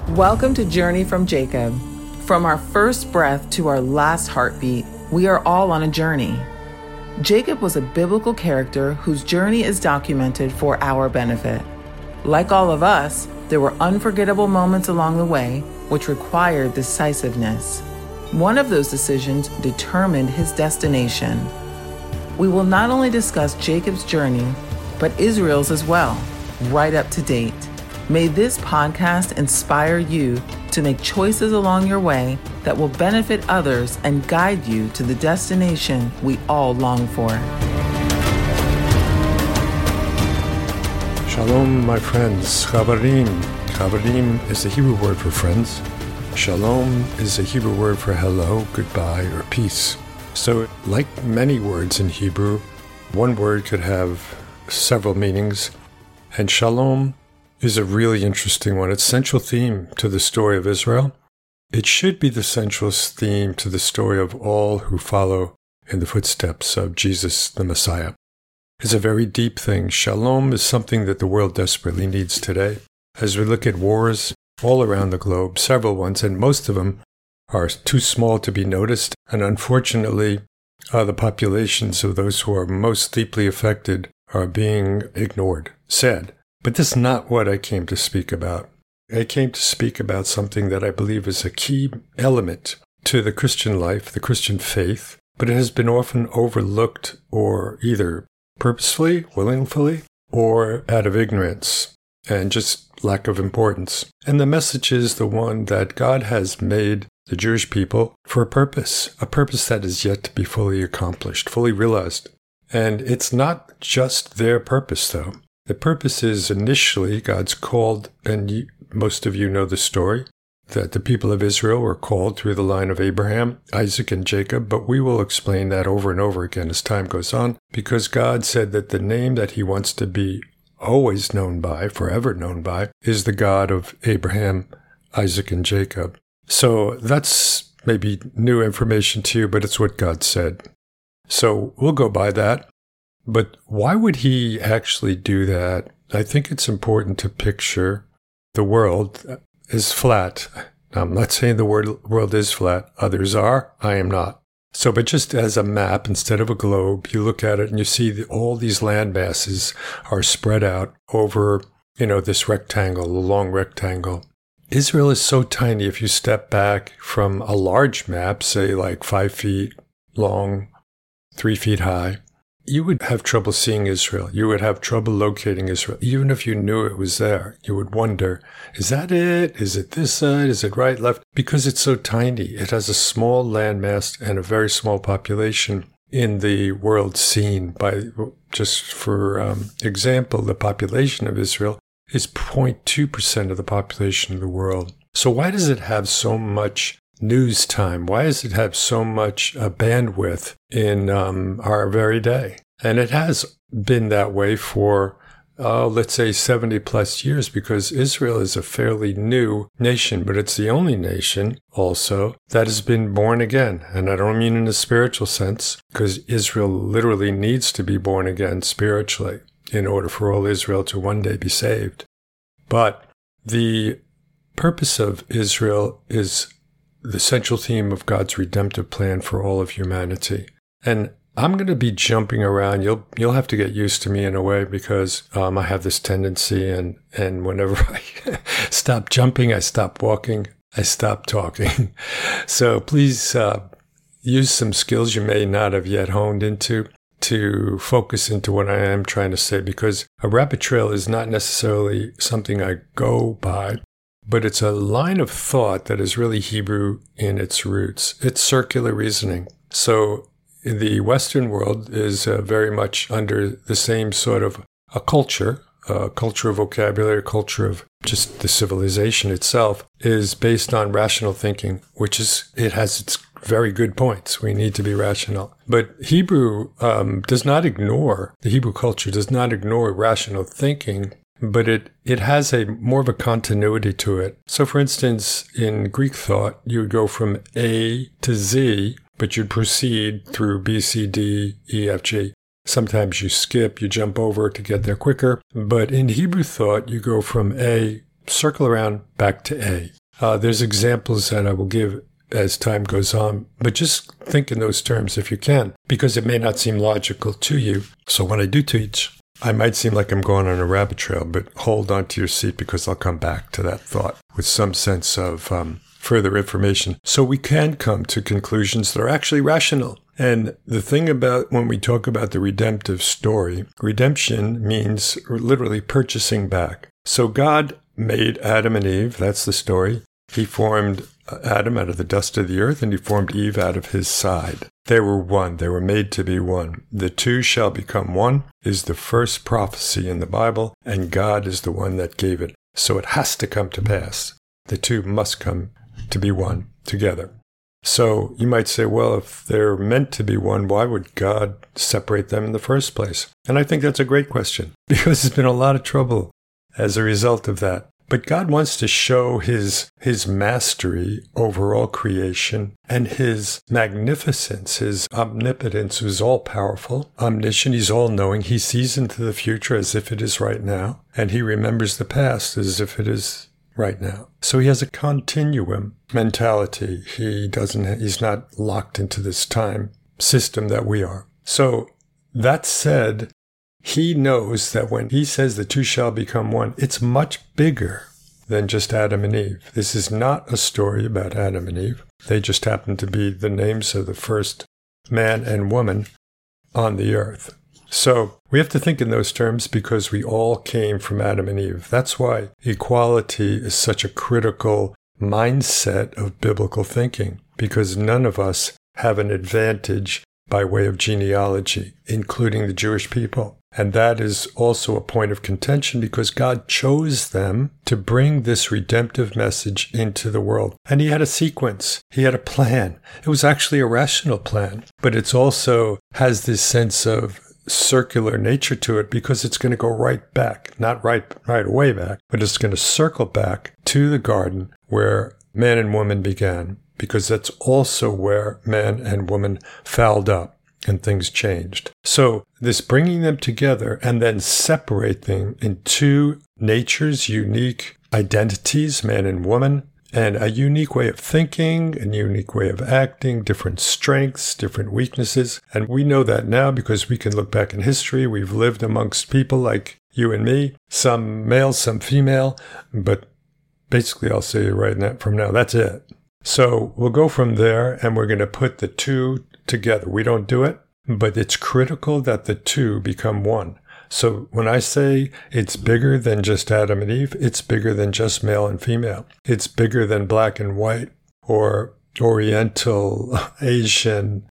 Welcome to Journey from Jacob. From our first breath to our last heartbeat, we are all on a journey. Jacob was a biblical character whose journey is documented for our benefit. Like all of us, there were unforgettable moments along the way which required decisiveness. One of those decisions determined his destination. We will not only discuss Jacob's journey, but Israel's as well, right up to date. May this podcast inspire you to make choices along your way that will benefit others and guide you to the destination we all long for. Shalom, my friends. Chaverim. Chaverim is the Hebrew word for friends. Shalom is the Hebrew word for hello, goodbye, or peace. So, like many words in Hebrew, one word could have several meanings, and shalom is a really interesting one. It's central theme to the story of Israel. It should be the central theme to the story of all who follow in the footsteps of Jesus the Messiah. It's a very deep thing. Shalom is something that the world desperately needs today. As we look at wars all around the globe, several ones, and most of them are too small to be noticed, and unfortunately, the populations of those who are most deeply affected are being ignored. Sad. But this is not what I came to speak about. I came to speak about something that I believe is a key element to the Christian life, the Christian faith, but it has been often overlooked or either purposefully, willingly, or out of ignorance and just lack of importance. And the message is the one that God has made the Jewish people for a purpose that is yet to be fully accomplished, fully realized. And it's not just their purpose, though. The purpose is initially God's called, and most of you know the story, that the people of Israel were called through the line of Abraham, Isaac, and Jacob, but we will explain that over and over again as time goes on, because God said that the name that he wants to be always known by, forever known by, is the God of Abraham, Isaac, and Jacob. So that's maybe new information to you, but it's what God said. So we'll go by that. But why would he actually do that? I think it's important to picture the world is flat. I'm not saying the world is flat. Others are. I am not. So, but just as a map, instead of a globe, you look at it and you see that all these land masses are spread out over, this rectangle, a long rectangle. Israel is so tiny. If you step back from a large map, say like 5 feet long, 3 feet high, you would have trouble seeing Israel. You would have trouble locating Israel. Even if you knew it was there, you would wonder, is that it? Is it this side? Is it right, left? Because it's so tiny. It has a small landmass and a very small population in the world scene. Just for example, the population of Israel is 0.2% of the population of the world. So why does it have so much news time? Why does it have so much bandwidth in our very day? And it has been that way for, let's say, 70 plus years, because Israel is a fairly new nation, but it's the only nation also that has been born again. And I don't mean in a spiritual sense, because Israel literally needs to be born again spiritually in order for all Israel to one day be saved. But the purpose of Israel is the central theme of God's redemptive plan for all of humanity. And I'm going to be jumping around. You'll have to get used to me in a way, because I have this tendency, and whenever I stop jumping, I stop walking, I stop talking. So please use some skills you may not have yet honed into to focus into what I am trying to say, because a rabbit trail is not necessarily something I go by, but it's a line of thought that is really Hebrew in its roots. It's circular reasoning. So the Western world is very much under the same sort of a culture of vocabulary, culture of just the civilization itself is based on rational thinking, it has its very good points. We need to be rational. But Hebrew the Hebrew culture does not ignore rational thinking, but it has more of a continuity to it. So for instance, in Greek thought, you would go from A to Z, but you'd proceed through B, C, D, E, F, G. Sometimes you skip, you jump over to get there quicker. But in Hebrew thought, you go from A circle around back to A. There's examples that I will give as time goes on, but just think in those terms if you can, because it may not seem logical to you. So when I do teach, I might seem like I'm going on a rabbit trail, but hold on to your seat because I'll come back to that thought with some sense of further information. So we can come to conclusions that are actually rational. And the thing about when we talk about the redemptive story, redemption means literally purchasing back. So God made Adam and Eve, that's the story. He formed Adam out of the dust of the earth, and he formed Eve out of his side. They were one. They were made to be one. The two shall become one is the first prophecy in the Bible, and God is the one that gave it. So it has to come to pass. The two must come to be one together. So you might say, well, if they're meant to be one, why would God separate them in the first place? And I think that's a great question, because there's been a lot of trouble as a result of that. But God wants to show his mastery over all creation and his magnificence, his omnipotence, who's all-powerful, omniscient, he's all-knowing. He sees into the future as if it is right now, and he remembers the past as if it is right now. So he has a continuum mentality. He's not locked into this time system that we are. So that said, he knows that when he says the two shall become one, it's much bigger than just Adam and Eve. This is not a story about Adam and Eve. They just happen to be the names of the first man and woman on the earth. So we have to think in those terms because we all came from Adam and Eve. That's why equality is such a critical mindset of biblical thinking, because none of us have an advantage by way of genealogy, including the Jewish people. And that is also a point of contention because God chose them to bring this redemptive message into the world. And he had a sequence. He had a plan. It was actually a rational plan, but it's also has this sense of circular nature to it because it's going to go right back, not right away back, but it's going to circle back to the garden where man and woman began, because that's also where man and woman fouled up and things changed. So this bringing them together and then separating in two natures, unique identities, man and woman, and a unique way of thinking, a unique way of acting, different strengths, different weaknesses. And we know that now because we can look back in history. We've lived amongst people like you and me, some male, some female, but basically I'll say right now, from now, that's it. So we'll go from there and we're going to put the two together. We don't do it, but it's critical that the two become one. So when I say it's bigger than just Adam and Eve, it's bigger than just male and female. It's bigger than black and white or Oriental, Asian,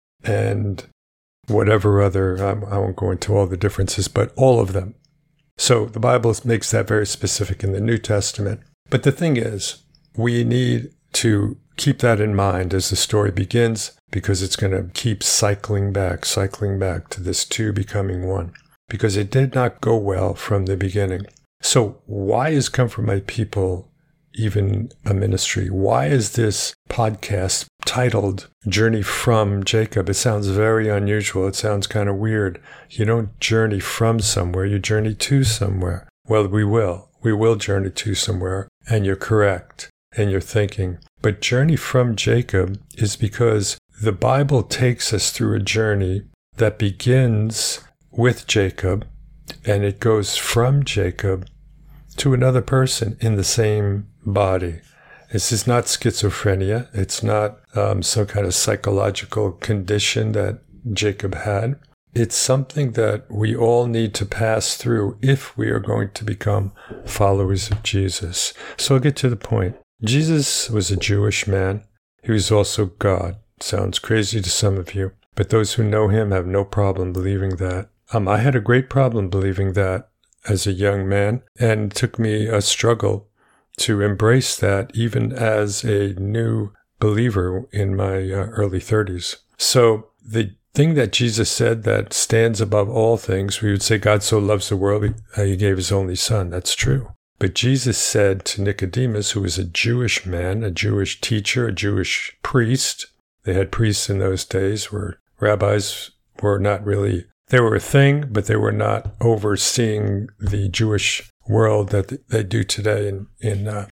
and whatever other, I won't go into all the differences, but all of them. So the Bible makes that very specific in the New Testament. But the thing is, we need to keep that in mind as the story begins, because it's going to keep cycling back to this two becoming one, because it did not go well from the beginning. So why is Come From My People even a ministry? Why is this podcast titled Journey From Jacob? It sounds very unusual. It sounds kind of weird. You don't journey from somewhere, you journey to somewhere. Well, we will journey to somewhere, and you're correct in your thinking. But Journey From Jacob is because the Bible takes us through a journey that begins with Jacob, and it goes from Jacob to another person in the same body. This is not schizophrenia. It's not some kind of psychological condition that Jacob had. It's something that we all need to pass through if we are going to become followers of Jesus. So I'll get to the point. Jesus was a Jewish man. He was also God. Sounds crazy to some of you, but those who know him have no problem believing that. I had a great problem believing that as a young man, and it took me a struggle to embrace that even as a new believer in my early 30s. So the thing that Jesus said that stands above all things, we would say God so loves the world, he gave his only son. That's true. But Jesus said to Nicodemus, who was a Jewish man, a Jewish teacher, a Jewish priest. They had priests in those days where rabbis were not really, they were a thing, but they were not overseeing the Jewish world that they do today in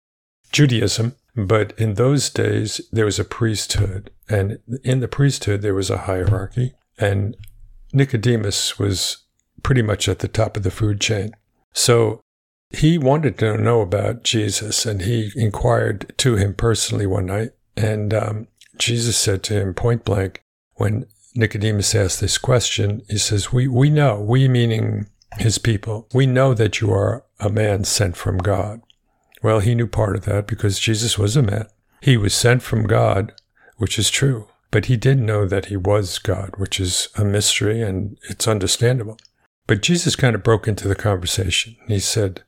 Judaism. But in those days, there was a priesthood. And in the priesthood, there was a hierarchy. And Nicodemus was pretty much at the top of the food chain. So he wanted to know about Jesus, and he inquired to him personally one night. And Jesus said to him point blank, when Nicodemus asked this question, he says, we know, we meaning his people, we know that you are a man sent from God. Well, he knew part of that because Jesus was a man. He was sent from God, which is true, but he didn't know that he was God, which is a mystery, and it's understandable. But Jesus kind of broke into the conversation. He said,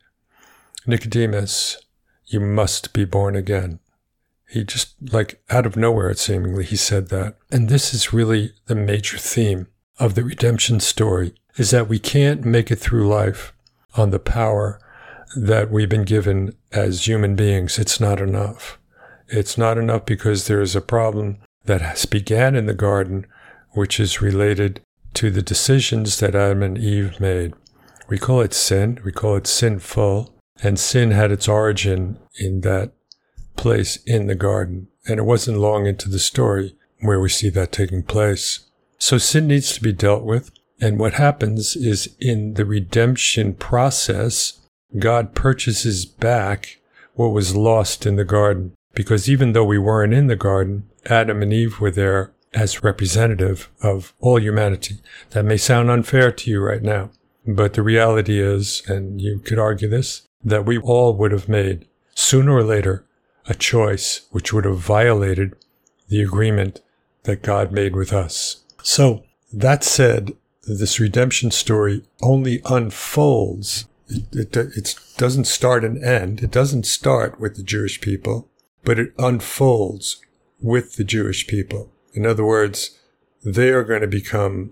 Nicodemus, you must be born again. He just, like out of nowhere, seemingly, he said that. And this is really the major theme of the redemption story, is that we can't make it through life on the power that we've been given as human beings. It's not enough. It's not enough because there is a problem that began in the garden, which is related to the decisions that Adam and Eve made. We call it sin. We call it sinful. And sin had its origin in that place in the garden. And it wasn't long into the story where we see that taking place. So sin needs to be dealt with. And what happens is in the redemption process, God purchases back what was lost in the garden. Because even though we weren't in the garden, Adam and Eve were there as representative of all humanity. That may sound unfair to you right now, but the reality is, and you could argue this, that we all would have made, sooner or later, a choice which would have violated the agreement that God made with us. So, that said, this redemption story only unfolds. It doesn't start and end. It doesn't start with the Jewish people, but it unfolds with the Jewish people. In other words, they are going to become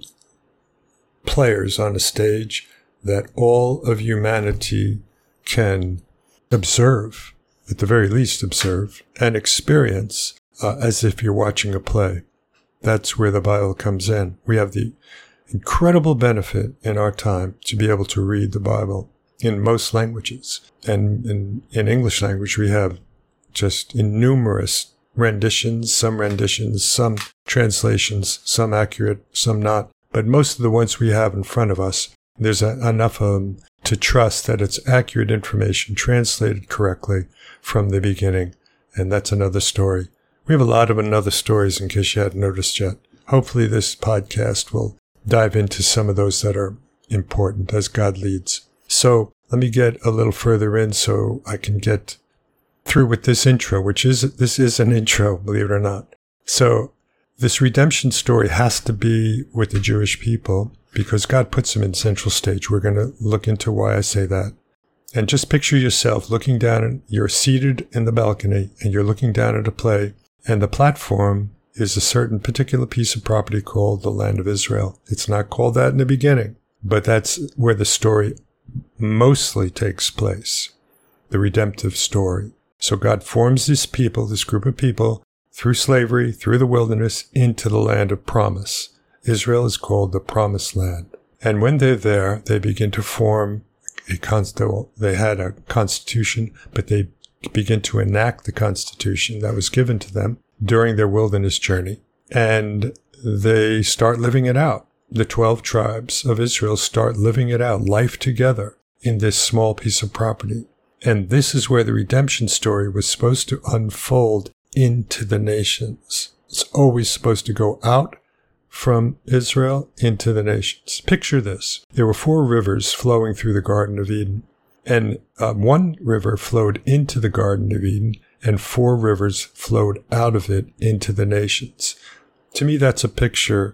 players on a stage that all of humanity can observe, at the very least observe, and experience as if you're watching a play. That's where the Bible comes in. We have the incredible benefit in our time to be able to read the Bible in most languages. And in English language, we have just innumerous renditions, some translations, some accurate, some not. But most of the ones we have in front of us, there's enough of them to trust that it's accurate information translated correctly from the beginning. And that's another story. We have a lot of another stories in case you hadn't noticed yet. Hopefully this podcast will dive into some of those that are important as God leads. So let me get a little further in so I can get through with this intro, this is an intro, believe it or not. So this redemption story has to be with the Jewish people because God puts them in central stage. We're going to look into why I say that. And just picture yourself looking down, and you're seated in the balcony and you're looking down at a play, and the platform is a certain particular piece of property called the land of Israel. It's not called that in the beginning, but that's where the story mostly takes place, the redemptive story. So God forms this people, this group of people, through slavery, through the wilderness, into the land of promise. Israel is called the promised land. And when they're there, they begin to form they had a constitution, but they begin to enact the constitution that was given to them during their wilderness journey. And they start living it out. The 12 tribes of Israel start living it out, life together in this small piece of property. And this is where the redemption story was supposed to unfold into the nations. It's always supposed to go out from Israel into the nations. Picture this. There were 4 rivers flowing through the Garden of Eden. And one river flowed into the Garden of Eden, and 4 rivers flowed out of it into the nations. To me, that's a picture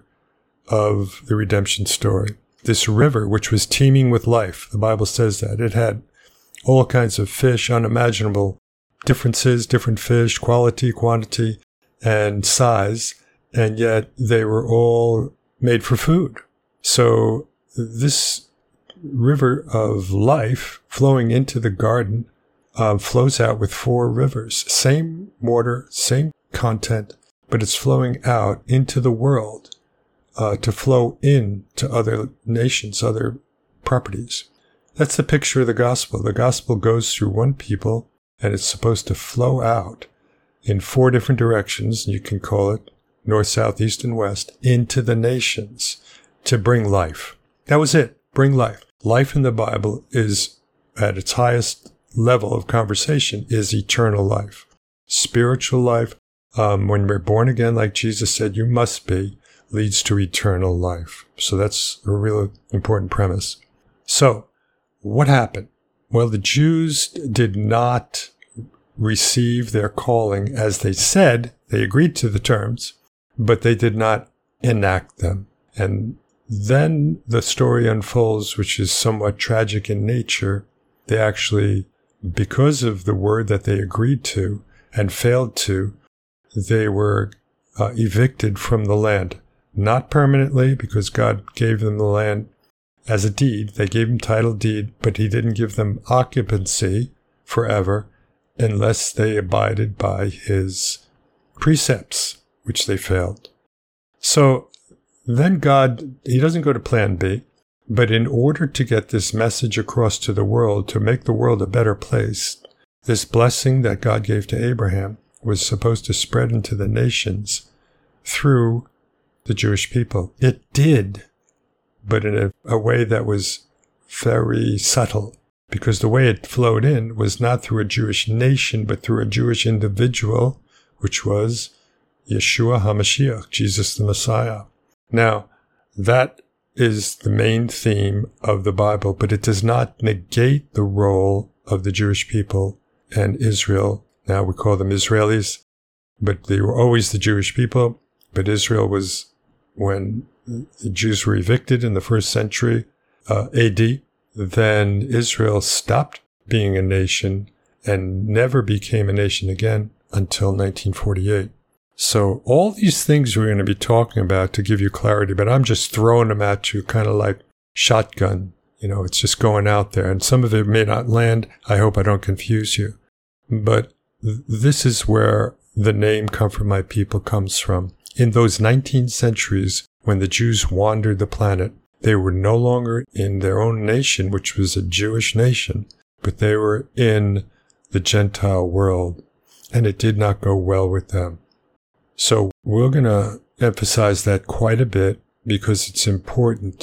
of the redemption story. This river, which was teeming with life, the Bible says that. It had all kinds of fish, unimaginable differences, different fish, quality, quantity, and size, and yet they were all made for food. So this river of life flowing into the garden flows out with 4 rivers. Same water, same content, but it's flowing out into the world to flow into other nations, other properties. That's the picture of the gospel. The gospel goes through one people, and it's supposed to flow out in 4 different directions. You can call it north, south, east, and west, into the nations to bring life. That was it. Bring life. Life in the Bible is, at its highest level of conversation, is eternal life. Spiritual life, when we're born again, like Jesus said, you must be, leads to eternal life. So that's a really important premise. So, what happened? Well, the Jews did not receive their calling as they said. They agreed to the terms, but they did not enact them. And then the story unfolds, which is somewhat tragic in nature. They actually, because of the word that they agreed to and failed to, they were evicted from the land. Not permanently, because God gave them the land as a deed. They gave him title deed, but he didn't give them occupancy forever unless they abided by his precepts, which they failed. So then God, he doesn't go to plan B, but in order to get this message across to the world, to make the world a better place, this blessing that God gave to Abraham was supposed to spread into the nations through the Jewish people. It did, but in a way that was very subtle, because the way it flowed in was not through a Jewish nation, but through a Jewish individual, which was Yeshua HaMashiach, Jesus the Messiah. Now, that is the main theme of the Bible, but it does not negate the role of the Jewish people and Israel. Now we call them Israelis, but they were always the Jewish people. But Israel was, when the Jews were evicted in the 1st century AD, then Israel stopped being a nation and never became a nation again until 1948. So all these things we're going to be talking about to give you clarity, but I'm just throwing them at you kind of like shotgun. It's just going out there. And some of it may not land. I hope I don't confuse you. But this is where the name Comfort My People comes from. In those 19 centuries, when the Jews wandered the planet, they were no longer in their own nation, which was a Jewish nation, but they were in the Gentile world, and it did not go well with them. So we're going to emphasize that quite a bit because it's important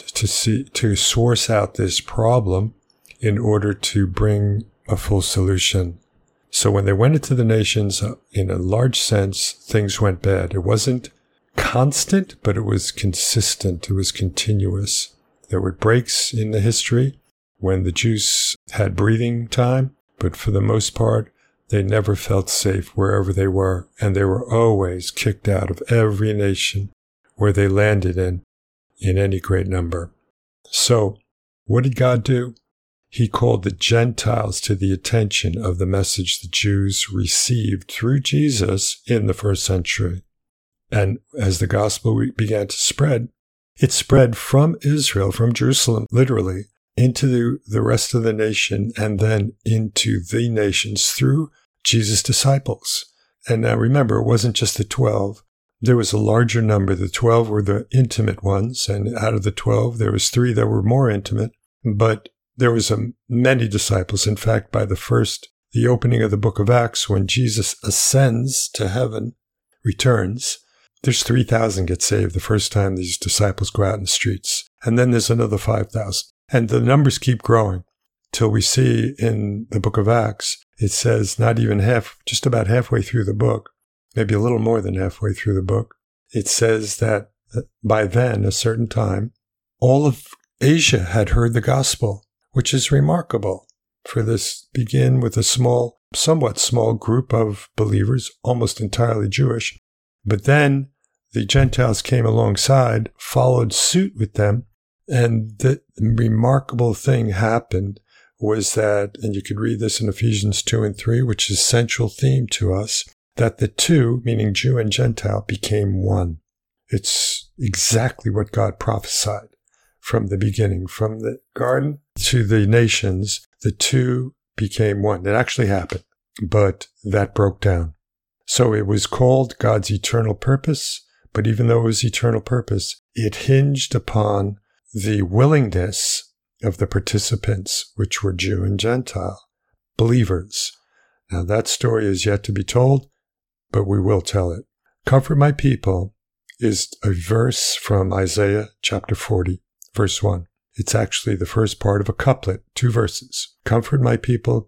to source out this problem in order to bring a full solution. So when they went into the nations, in a large sense, things went bad. It wasn't constant, but it was consistent. It was continuous. There were breaks in the history when the Jews had breathing time, but for the most part, they never felt safe wherever they were, and they were always kicked out of every nation where they landed in any great number. So, what did God do? He called the Gentiles to the attention of the message the Jews received through Jesus in the 1st century. And as the gospel began to spread, it spread from Israel, from Jerusalem, literally, into the rest of the nation, and then into the nations through Jesus' disciples. And now remember, it wasn't just the 12. There was a larger number. The 12 were the intimate ones, and out of the 12, there was 3 that were more intimate, but there was many disciples. In fact, by the opening of the book of Acts, when Jesus ascends to heaven, returns, there's 3,000 get saved the first time these disciples go out in the streets. And then there's another 5,000. And the numbers keep growing till we see in the book of Acts, it says not even just about halfway through the book, maybe a little more than halfway through the book, it says that by then, a certain time, all of Asia had heard the gospel, which is remarkable. For this begin with a somewhat small group of believers, almost entirely Jewish. But then the Gentiles came alongside, followed suit with them, and the remarkable thing happened was that, and you could read this in Ephesians 2 and 3, which is central theme to us, that the two, meaning Jew and Gentile, became one. It's exactly what God prophesied from the beginning. From the garden to the nations, the two became one. It actually happened, but that broke down. So it was called God's eternal purpose, but even though it was eternal purpose, it hinged upon the willingness of the participants, which were Jew and Gentile, believers. Now that story is yet to be told, but we will tell it. Comfort my people is a verse from Isaiah chapter 40, verse 1. It's actually the first part of a couplet, 2 verses. Comfort my people,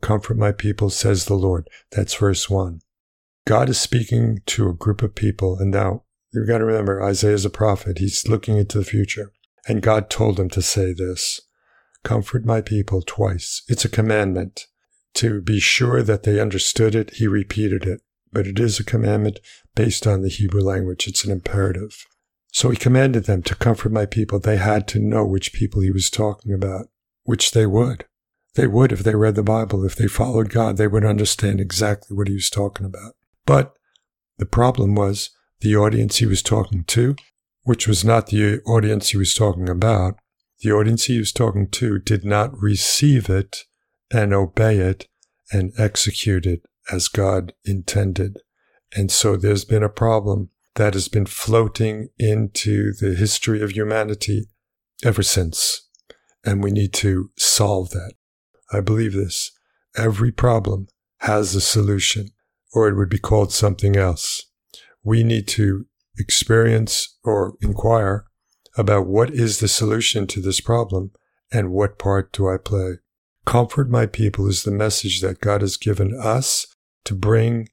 says the Lord. That's verse 1. God is speaking to a group of people, and now you've got to remember, Isaiah is a prophet. He's looking into the future. And God told him to say this, comfort my people twice. It's a commandment. To be sure that they understood it, he repeated it. But it is a commandment based on the Hebrew language. It's an imperative. So he commanded them to comfort my people. They had to know which people he was talking about, which they would. They would if they read the Bible. If they followed God, they would understand exactly what he was talking about. But the problem was the audience he was talking to, which was not the audience he was talking about. The audience he was talking to did not receive it and obey it and execute it as God intended. And so there's been a problem that has been floating into the history of humanity ever since. And we need to solve that. I believe this. Every problem has a solution, or it would be called something else. We need to experience or inquire about what is the solution to this problem and what part do I play. Comfort my people is the message that God has given us to bring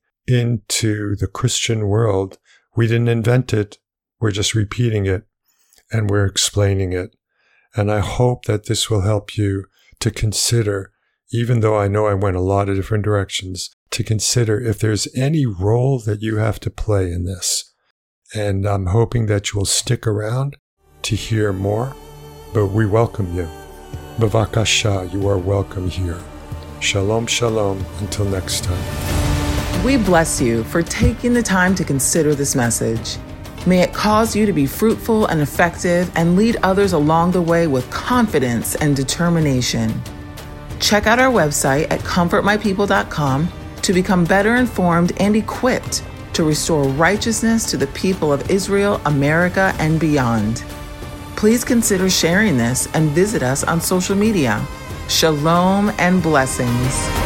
into the Christian world. We didn't invent it. We're just repeating it and we're explaining it. And I hope that this will help you to consider, even though I know I went a lot of different directions, to consider if there's any role that you have to play in this. And I'm hoping that you will stick around to hear more, but we welcome you. Bavakasha, you are welcome here. Shalom, shalom, until next time. We bless you for taking the time to consider this message. May it cause you to be fruitful and effective and lead others along the way with confidence and determination. Check out our website at comfortmypeople.com to become better informed and equipped to restore righteousness to the people of Israel, America, and beyond. Please consider sharing this and visit us on social media. Shalom and blessings.